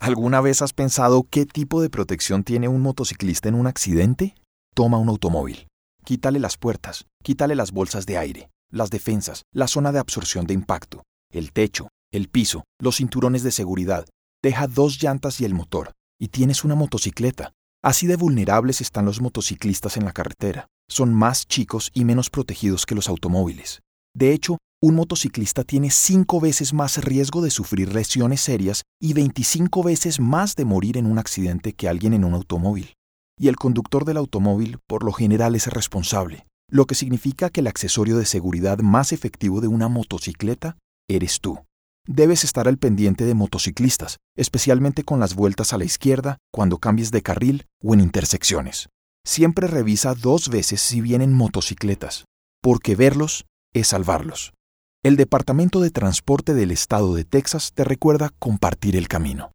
¿Alguna vez has pensado qué tipo de protección tiene un motociclista en un accidente? Toma un automóvil. Quítale las puertas, quítale las bolsas de aire, las defensas, la zona de absorción de impacto, el techo, el piso, los cinturones de seguridad. Deja 2 llantas y el motor, y tienes una motocicleta. Así de vulnerables están los motociclistas en la carretera. Son más chicos y menos protegidos que los automóviles. De hecho, un motociclista tiene 5 veces más riesgo de sufrir lesiones serias y 25 veces más de morir en un accidente que alguien en un automóvil. Y el conductor del automóvil, por lo general, es responsable, lo que significa que el accesorio de seguridad más efectivo de una motocicleta eres tú. Debes estar al pendiente de motociclistas, especialmente con las vueltas a la izquierda, cuando cambies de carril o en intersecciones. Siempre revisa 2 veces si vienen motocicletas, porque verlos es salvarlos. El Departamento de Transporte del Estado de Texas te recuerda compartir el camino.